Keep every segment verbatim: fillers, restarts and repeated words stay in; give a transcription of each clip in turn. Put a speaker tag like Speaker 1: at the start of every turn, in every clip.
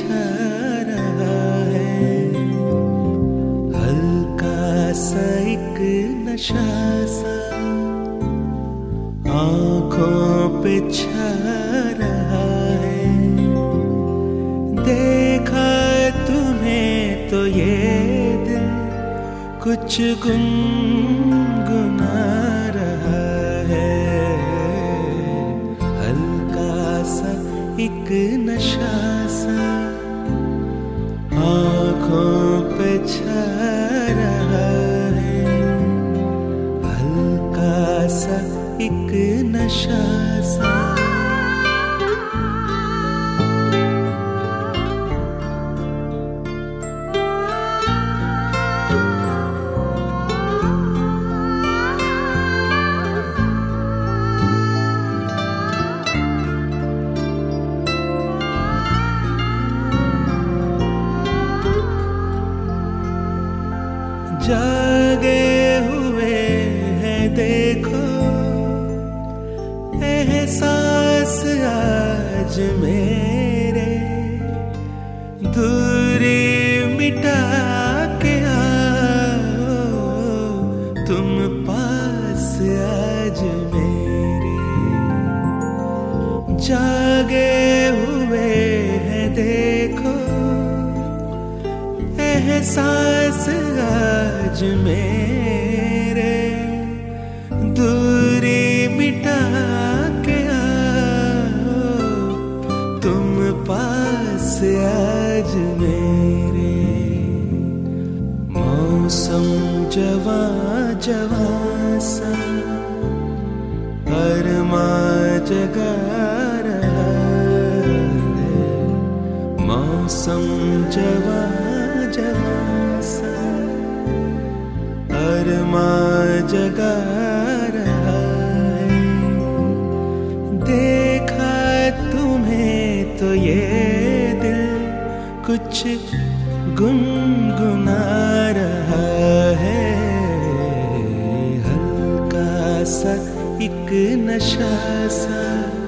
Speaker 1: छा रहा है, हल्का सा एक नशा सा आँखों पे छा रहा है। देखा तुम्हें तो ये दिल कुछ गुनगुना रहा है, हल्का सा एक नशा सा आँखों पे छा रहा है, हल्का सा एक नशा सा। जागे हुए हैं देखो एहसास आज मेरे, दूरी मिटा के आओ तुम पास आज मेरे। जागे हुए हैं देखो एहसास आज मेरे, दूरी मिटा के आओ तुम पास आज मेरे। मौसम जवा जवा सा अरमां जगा रहा है, मौसम जवा जवा सा अरमां जगा रहा है। देखा तुम्हें तो ये दिल कुछ गुनगुना रहा है, हल्का सा एक नशा सा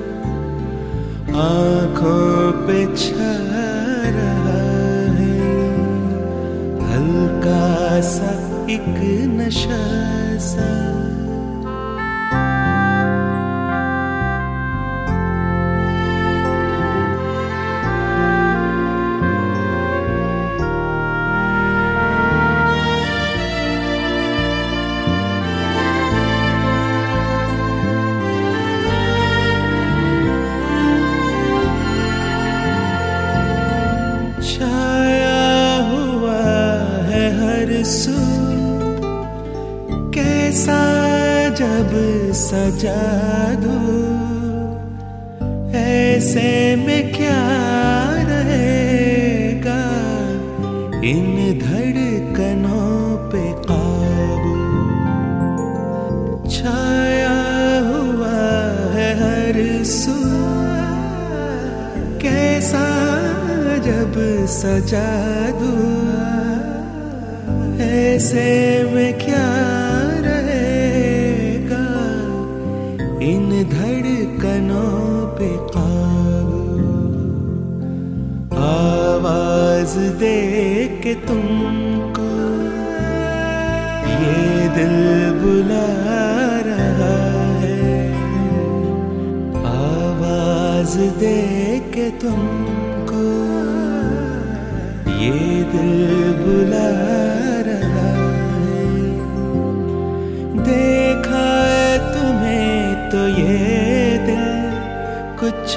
Speaker 1: आँखों पे छा रहा है, हल्का सा एक नशा सा। छाया हुआ है हर सू कैसा जब सजा दूं, ऐसे में क्या रहेगा इन धड़कनों पे काबू। छाया हुआ है हर सू कैसा जब सजा दूं, ऐसे में क्या रहेगा इन धड़कनों पे काबू। आवाज दे के तुमको ये दिल बुला रहा है, आवाज दे के तुमको ये दिल बुला रहा है। देखा तुम्हें तो ये दिल कुछ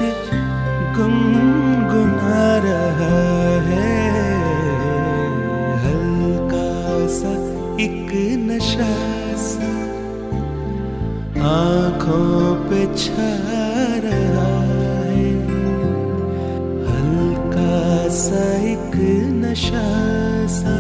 Speaker 1: गुनगुना रहा है, हल्का सा एक नशा सा आँखों पे छा रहा है, हल्का सा एक नशा सा।